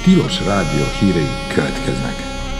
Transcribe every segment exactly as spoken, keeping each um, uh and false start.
Tilos Rádió hírei következnek.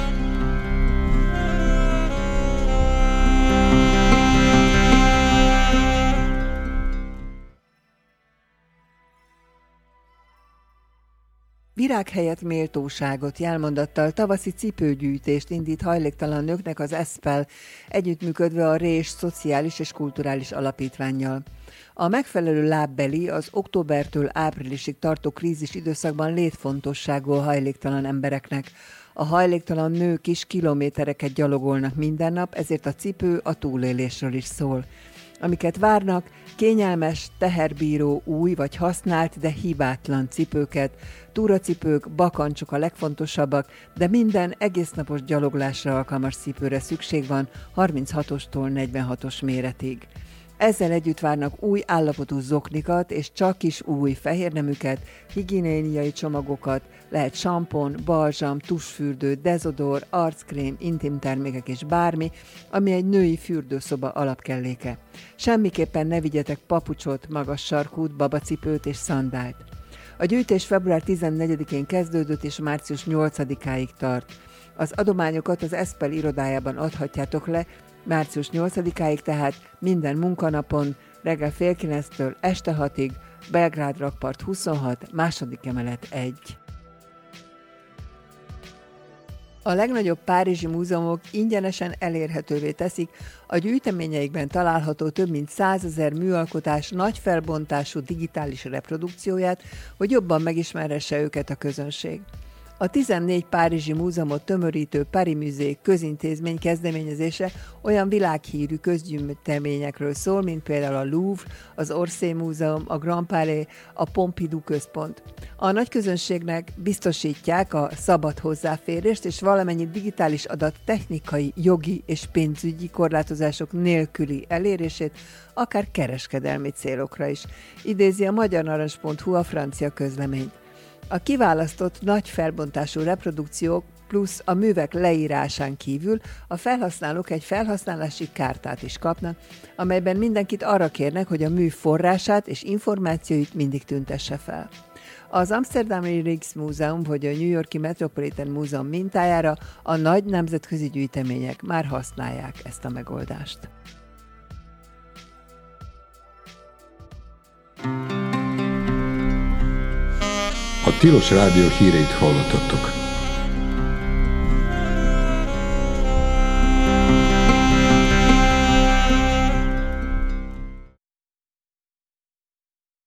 Virág helyett méltóságot jelmondattal tavaszi cipőgyűjtést indít hajléktalan nőknek az eszpel, együttműködve a Rés Szociális és Kulturális Alapítvánnyal. A megfelelő lábbeli az októbertől áprilisig tartó krízis időszakban létfontosságú a hajléktalan embereknek. A hajléktalan nők is kilométereket gyalogolnak minden nap, ezért a cipő a túlélésről is szól. Amiket várnak, kényelmes, teherbíró, új vagy használt, de hibátlan cipőket, túracipők, bakancsok a legfontosabbak, de minden egésznapos gyaloglásra alkalmas cipőre szükség van harminchatostól negyvenhatos méretig. Ezzel együtt várnak új állapotú zoknikat és csak is új fehérneműket, higiéniai csomagokat, lehet sampon, balzsam, tusfürdő, dezodor, arckrém, intim termékek és bármi, ami egy női fürdőszoba alapkelléke. Semmiképpen ne vigyetek papucsot, magas sarkút, babacipőt és szandált. A gyűjtés február tizennegyedikén kezdődött és március nyolcadikáig tart. Az adományokat az eszpel irodájában adhatjátok le, március nyolcadikáig, tehát minden munkanapon, reggel fél kilenctől este hatig, Belgrád rakpart huszonhat, második emelet egy. A legnagyobb párizsi múzeumok ingyenesen elérhetővé teszik a gyűjteményeikben található több mint százezer műalkotás nagy felbontású digitális reprodukcióját, hogy jobban megismerhesse őket a közönség. A tizennégy párizsi múzeumot tömörítő Paris Musée közintézmény kezdeményezése olyan világhírű közgyűjteményekről szól, mint például a Louvre, az Orsay Múzeum, a Grand Palais, a Pompidou Központ. A nagyközönségnek biztosítják a szabad hozzáférést és valamennyi digitális adat technikai, jogi és pénzügyi korlátozások nélküli elérését, akár kereskedelmi célokra is, idézi a magyarnarancs pont hu a francia közleményt. A kiválasztott nagy felbontású reprodukciók plusz a művek leírásán kívül a felhasználók egy felhasználási kártát is kapnak, amelyben mindenkit arra kérnek, hogy a mű forrását és információit mindig tüntesse fel. Az Amsterdami Rijksmuseum vagy a New York-i Metropolitan Múzeum mintájára a nagy nemzetközi gyűjtemények már használják ezt a megoldást. A Tilos Rádió híreit hallottattok.